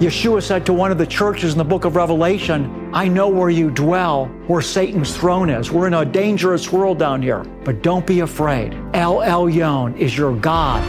Yeshua said to one of the churches in the book of Revelation, I know where you dwell, where Satan's throne is. We're in a dangerous world down here, but don't be afraid. El Elyon is your God.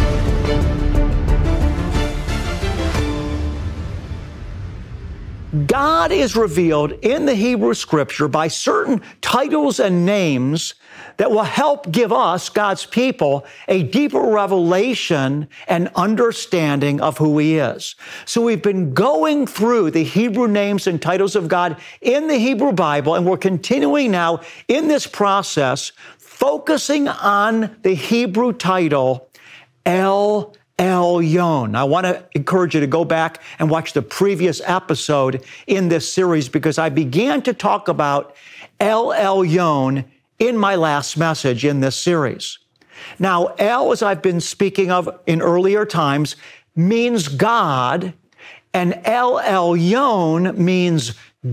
God is revealed in the Hebrew Scripture by certain titles and names that will help give us, God's people, a deeper revelation and understanding of who He is. So we've been going through the Hebrew names and titles of God in the Hebrew Bible, and we're continuing now in this process, focusing on the Hebrew title, El Elyon. I want to encourage you to go back and watch the previous episode in this series, because I began to talk about El Elyon in my last message in this series. Now, El, as I've been speaking of in earlier times, means God, and El Elyon means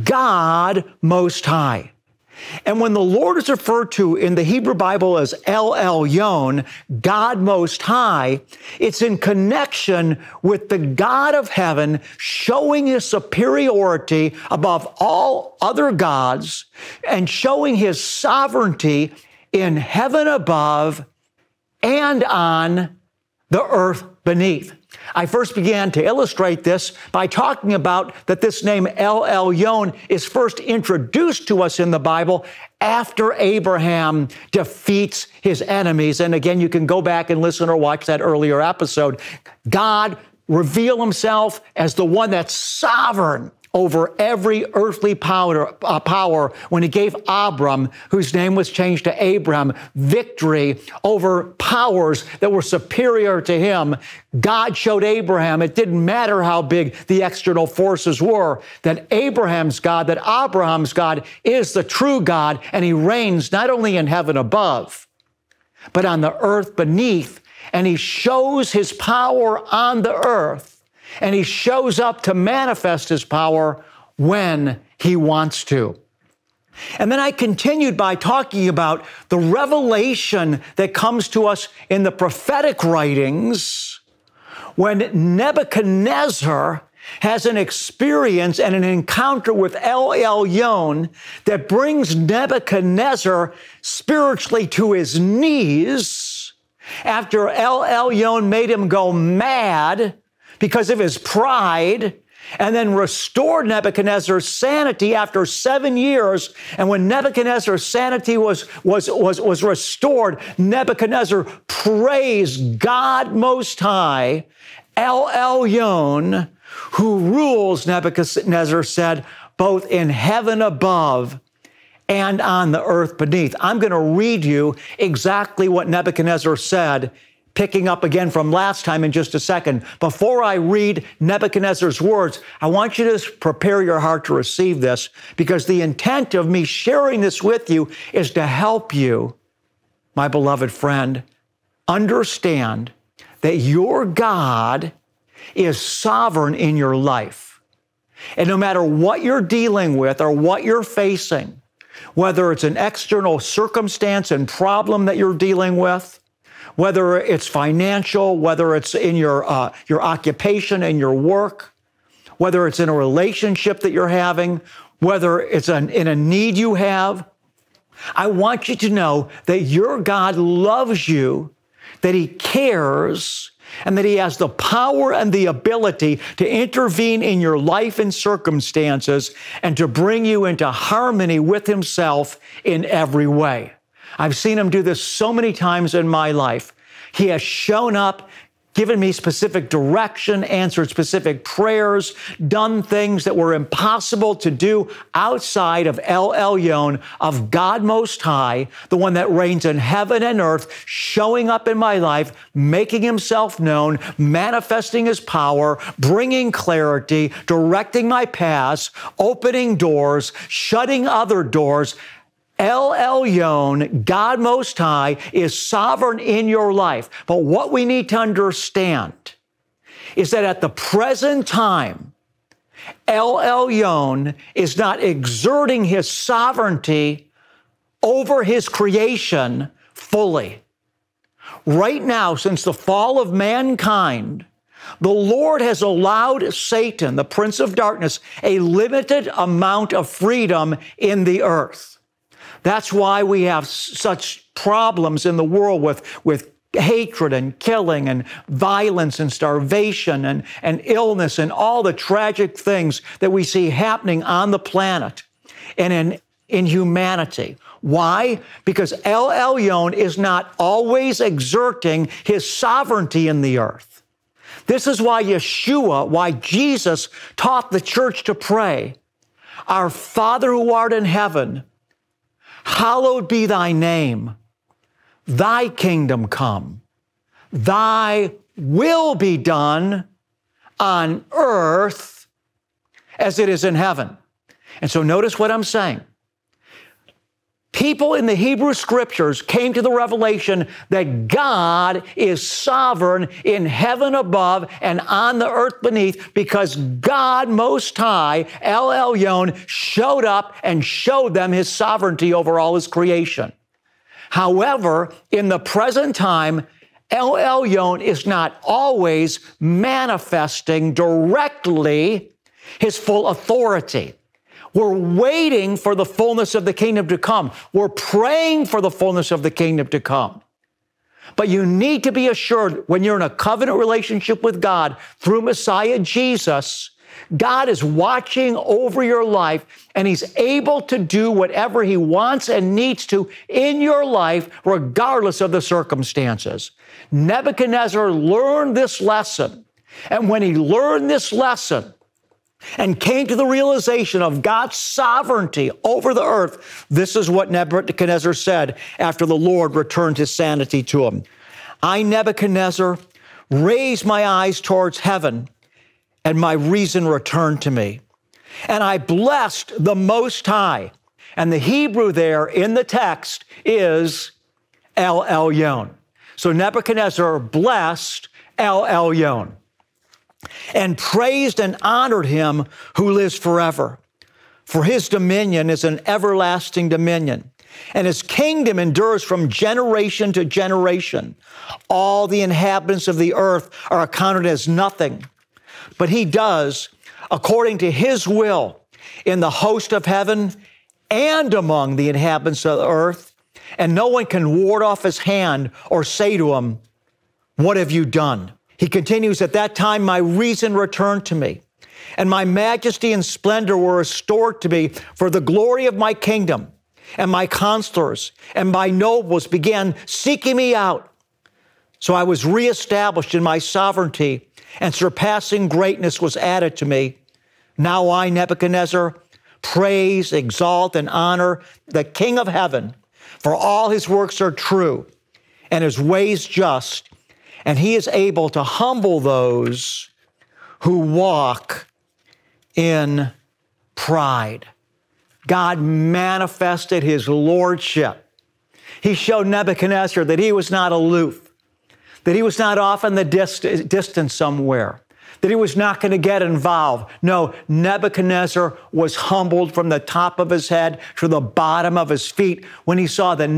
God Most High. And when the Lord is referred to in the Hebrew Bible as El Elyon, God Most High, it's in connection with the God of heaven showing His superiority above all other gods and showing His sovereignty in heaven above and on the earth beneath. I first began to illustrate this by talking about that this name El Elyon is first introduced to us in the Bible after Abraham defeats his enemies. And again, you can go back and listen or watch that earlier episode. God revealed Himself as the one that's sovereign over every earthly power when He gave Abram, whose name was changed to Abram, victory over powers that were superior to him. God showed Abraham, it didn't matter how big the external forces were, that Abraham's God, that Abraham's God is the true God, and He reigns not only in heaven above, but on the earth beneath, and He shows His power on the earth. And He shows up to manifest His power when He wants to. And then I continued by talking about the revelation that comes to us in the prophetic writings when Nebuchadnezzar has an experience and an encounter with El Elyon that brings Nebuchadnezzar spiritually to his knees after El Elyon made him go mad because of his pride, and then restored Nebuchadnezzar's sanity after 7 years. And when Nebuchadnezzar's sanity was restored, Nebuchadnezzar praised God Most High, El Elyon, who rules, Nebuchadnezzar said, both in heaven above and on the earth beneath. I'm going to read you exactly what Nebuchadnezzar said, picking up again from last time in just a second. Before I read Nebuchadnezzar's words, I want you to prepare your heart to receive this, because the intent of me sharing this with you is to help you, my beloved friend, understand that your God is sovereign in your life. And no matter what you're dealing with or what you're facing, whether it's an external circumstance and problem that you're dealing with, whether it's financial, whether it's in your occupation and your work, whether it's in a relationship that you're having, whether it's in a need you have, I want you to know that your God loves you, that He cares, and that He has the power and the ability to intervene in your life and circumstances and to bring you into harmony with Himself in every way. I've seen Him do this so many times in my life. He has shown up, given me specific direction, answered specific prayers, done things that were impossible to do outside of El Elyon, of God Most High, the one that reigns in heaven and earth, showing up in my life, making Himself known, manifesting His power, bringing clarity, directing my paths, opening doors, shutting other doors. El Elyon, God Most High, is sovereign in your life. But what we need to understand is that at the present time, El Elyon is not exerting His sovereignty over His creation fully. Right now, since the fall of mankind, The Lord has allowed Satan, the prince of darkness, a limited amount of freedom in the earth. That's why we have such problems in the world with hatred and killing and violence and starvation and illness and all the tragic things that we see happening on the planet and in humanity. Why? Because El Elyon is not always exerting his sovereignty in the earth. This is why why Jesus taught the church to pray, "Our Father who art in heaven, hallowed be thy name. Thy kingdom come. Thy will be done on earth as it is in heaven." And so notice what I'm saying. People in the Hebrew Scriptures came to the revelation that God is sovereign in heaven above and on the earth beneath because God Most High, El Elyon, showed up and showed them his sovereignty over all his creation. However, in the present time, El Elyon is not always manifesting directly his full authority. We're waiting for the fullness of the kingdom to come. We're praying for the fullness of the kingdom to come. But you need to be assured when you're in a covenant relationship with God through Messiah Jesus, God is watching over your life and he's able to do whatever he wants and needs to in your life, regardless of the circumstances. Nebuchadnezzar learned this lesson. And when he learned this lesson, and came to the realization of God's sovereignty over the earth, this is what Nebuchadnezzar said after the Lord returned his sanity to him. "I, Nebuchadnezzar, raised my eyes towards heaven, and my reason returned to me. And I blessed the Most High." And the Hebrew there in the text is El Elyon. So Nebuchadnezzar blessed El Elyon and praised and honored him who lives forever. For his dominion is an everlasting dominion, and his kingdom endures from generation to generation. All the inhabitants of the earth are accounted as nothing, but he does according to his will in the host of heaven and among the inhabitants of the earth, and no one can ward off his hand or say to him, "What have you done?" He continues, "At that time, my reason returned to me, and my majesty and splendor were restored to me for the glory of my kingdom. And my counselors and my nobles began seeking me out. So I was reestablished in my sovereignty, and surpassing greatness was added to me. Now I, Nebuchadnezzar, praise, exalt, and honor the King of heaven, for all his works are true, and his ways just, and he is able to humble those who walk in pride." God manifested his lordship. He showed Nebuchadnezzar that he was not aloof, that he was not off in the distance somewhere, that he was not going to get involved. No, Nebuchadnezzar was humbled from the top of his head to the bottom of his feet when he saw that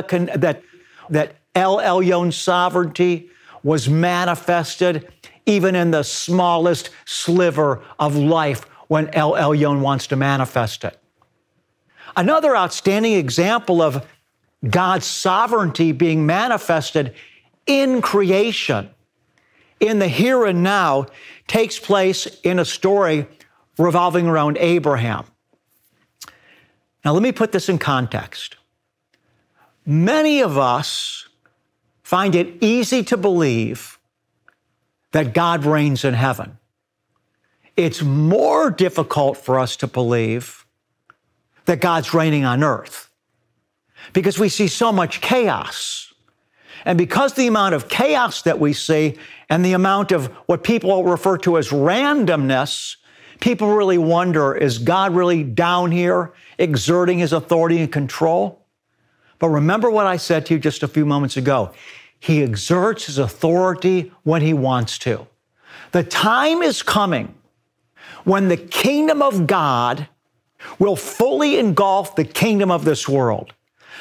El Elyon's sovereignty was manifested even in the smallest sliver of life when El Elyon wants to manifest it. Another outstanding example of God's sovereignty being manifested in creation, in the here and now, takes place in a story revolving around Abraham. Now, let me put this in context. Many of us find it easy to believe that God reigns in heaven. It's more difficult for us to believe that God's reigning on earth because we see so much chaos. And because the amount of chaos that we see and the amount of what people refer to as randomness, people really wonder, is God really down here exerting his authority and control? But remember what I said to you just a few moments ago. He exerts his authority when he wants to. The time is coming when the kingdom of God will fully engulf the kingdom of this world.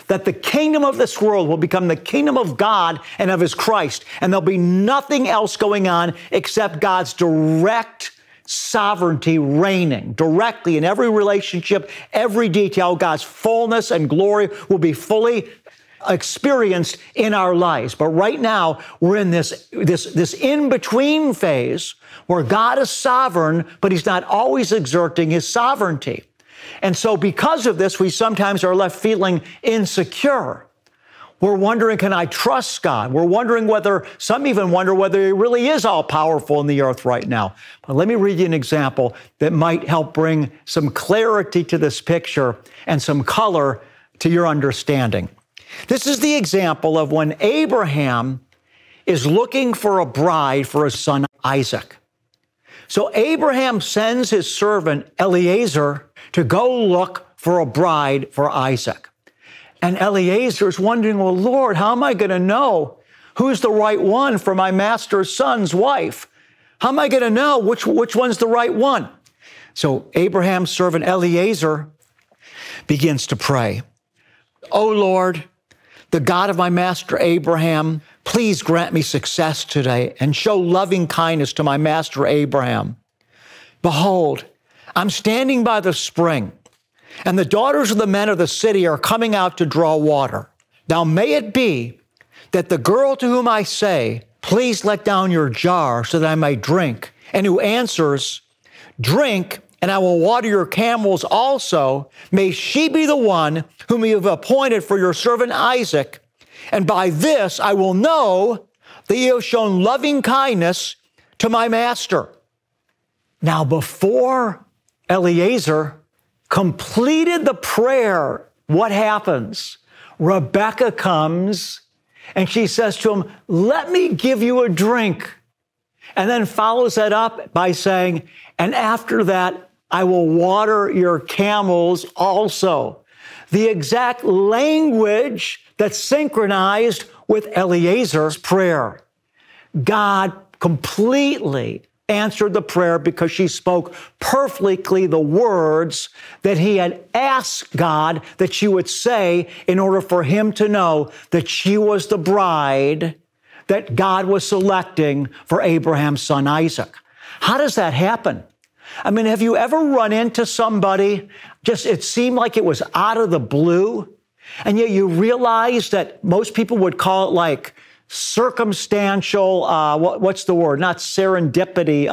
that the kingdom of this world will become the kingdom of God and of his Christ. And there'll be nothing else going on except God's direct sovereignty reigning directly in every relationship, every detail. God's fullness and glory will be fully experienced in our lives. But right now, we're in this in-between phase where God is sovereign, but he's not always exerting his sovereignty. And so because of this, we sometimes are left feeling insecure. We're wondering, can I trust God? We're wondering some even wonder whether he really is all powerful in the earth right now. But let me read you an example that might help bring some clarity to this picture and some color to your understanding. This is the example of when Abraham is looking for a bride for his son Isaac. So Abraham sends his servant Eliezer to go look for a bride for Isaac. And Eliezer is wondering, well, Lord, how am I going to know who's the right one for my master's son's wife? How am I going to know which one's the right one? So Abraham's servant Eliezer begins to pray. Oh, Lord, the God of my master Abraham, please grant me success today and show loving kindness to my master Abraham. Behold, I'm standing by the spring, and the daughters of the men of the city are coming out to draw water. Now may it be that the girl to whom I say, please let down your jar so that I may drink, and who answers, drink, and I will water your camels also, may she be the one whom you have appointed for your servant Isaac. And by this I will know that you have shown loving kindness to my master. Now, before Eliezer completed the prayer, what happens? Rebekah comes and she says to him, let me give you a drink. And then follows that up by saying, and after that, I will water your camels also. The exact language that's synchronized with Eliezer's prayer. God completely answered the prayer because she spoke perfectly the words that he had asked God that she would say in order for him to know that she was the bride that God was selecting for Abraham's son Isaac. How does that happen? I mean, have you ever run into somebody, it seemed like it was out of the blue, and yet you realize that most people would call it like circumstantial, what's the word? Not serendipity,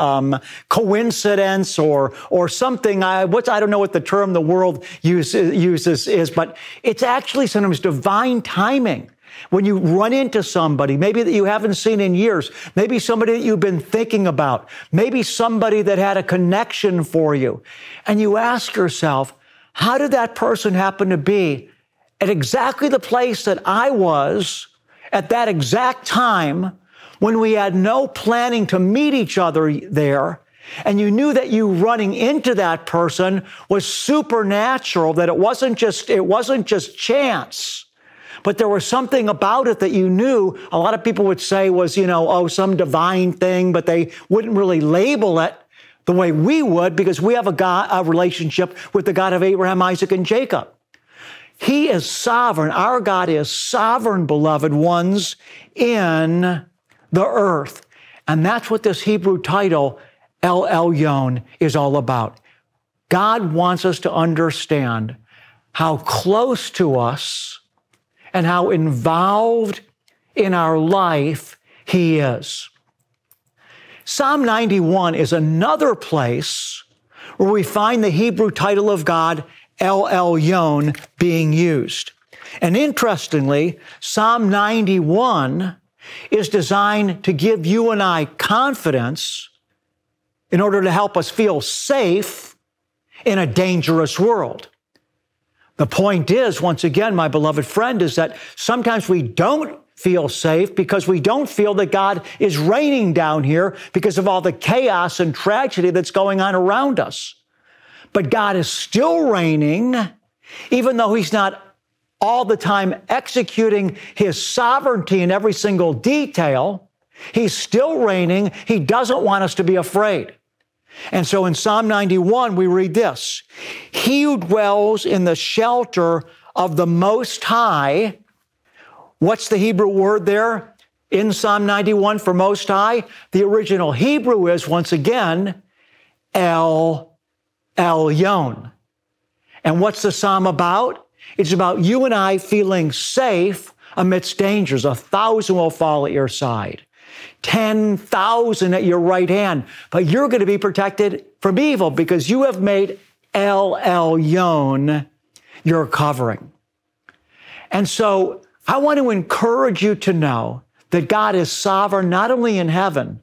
coincidence or something. I don't know what the term the world uses is, but it's actually sometimes divine timing. When you run into somebody, maybe that you haven't seen in years, maybe somebody that you've been thinking about, maybe somebody that had a connection for you, and you ask yourself, how did that person happen to be at exactly the place that I was at that exact time when we had no planning to meet each other there, and you knew that you running into that person was supernatural, that it wasn't just chance. But there was something about it that you knew. A lot of people would say was, some divine thing, but they wouldn't really label it the way we would because we have a relationship with the God of Abraham, Isaac, and Jacob. He is sovereign. Our God is sovereign, beloved ones, in the earth. And that's what this Hebrew title, El Elyon, is all about. God wants us to understand how close to us and how involved in our life he is. Psalm 91 is another place where we find the Hebrew title of God, El Elyon, being used. And interestingly, Psalm 91 is designed to give you and I confidence in order to help us feel safe in a dangerous world. The point is, once again, my beloved friend, is that sometimes we don't feel safe because we don't feel that God is reigning down here because of all the chaos and tragedy that's going on around us. But God is still reigning, even though he's not all the time executing his sovereignty in every single detail. He's still reigning. He doesn't want us to be afraid. And so in Psalm 91, we read this: he who dwells in the shelter of the Most High. What's the Hebrew word there in Psalm 91 for Most High? The original Hebrew is, once again, El Elyon. And what's the psalm about? It's about you and I feeling safe amidst dangers. 1,000 will fall at your side, 10,000 at your right hand, but you're going to be protected from evil because you have made El Elyon your covering. And so I want to encourage you to know that God is sovereign not only in heaven,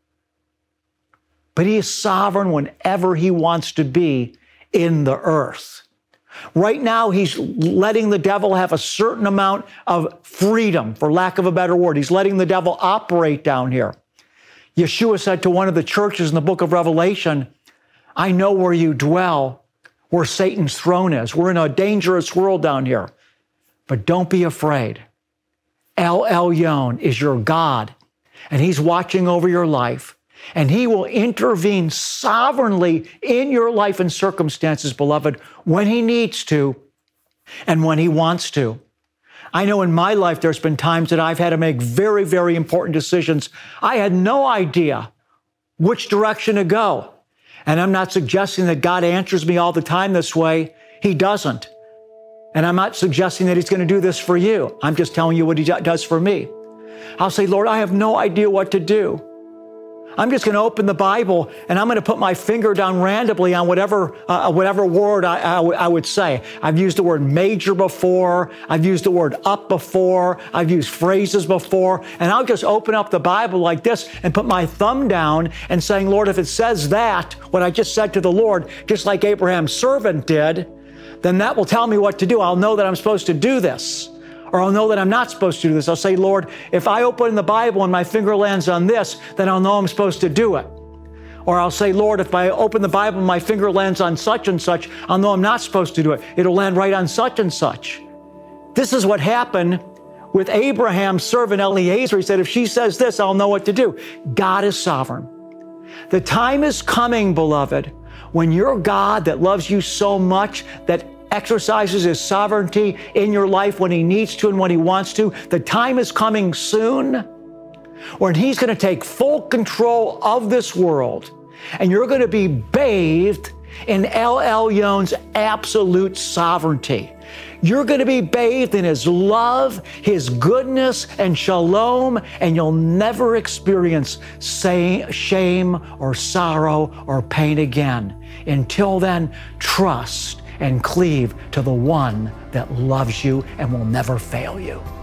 but He is sovereign whenever He wants to be in the earth. Right now, He's letting the devil have a certain amount of freedom, for lack of a better word. He's letting the devil operate down here. Yeshua said to one of the churches in the book of Revelation, I know where you dwell, where Satan's throne is. We're in a dangerous world down here. But don't be afraid. El Elyon is your God, and He's watching over your life. And He will intervene sovereignly in your life and circumstances, beloved, when He needs to and when He wants to. I know in my life there's been times that I've had to make very, very important decisions. I had no idea which direction to go. And I'm not suggesting that God answers me all the time this way. He doesn't. And I'm not suggesting that He's going to do this for you. I'm just telling you what He does for me. I'll say, Lord, I have no idea what to do. I'm just going to open the Bible and I'm going to put my finger down randomly on whatever word I would say. I've used the word major before. I've used the word up before. I've used phrases before. And I'll just open up the Bible like this and put my thumb down and saying, Lord, if it says that, what I just said to the Lord, just like Abraham's servant did, then that will tell me what to do. I'll know that I'm supposed to do this. Or I'll know that I'm not supposed to do this. I'll say, Lord, if I open the Bible and my finger lands on this, then I'll know I'm supposed to do it. Or I'll say, Lord, if I open the Bible and my finger lands on such and such, I'll know I'm not supposed to do it. It'll land right on such and such. This is what happened with Abraham's servant Eliezer. He said, if she says this, I'll know what to do. God is sovereign. The time is coming, beloved, when your God that loves you so much that exercises His sovereignty in your life when He needs to and when He wants to. The time is coming soon when He's going to take full control of this world, and you're going to be bathed in El Elyon's absolute sovereignty. You're going to be bathed in His love, His goodness, and shalom, and you'll never experience shame or sorrow or pain again. Until then, trust and cleave to the one that loves you and will never fail you.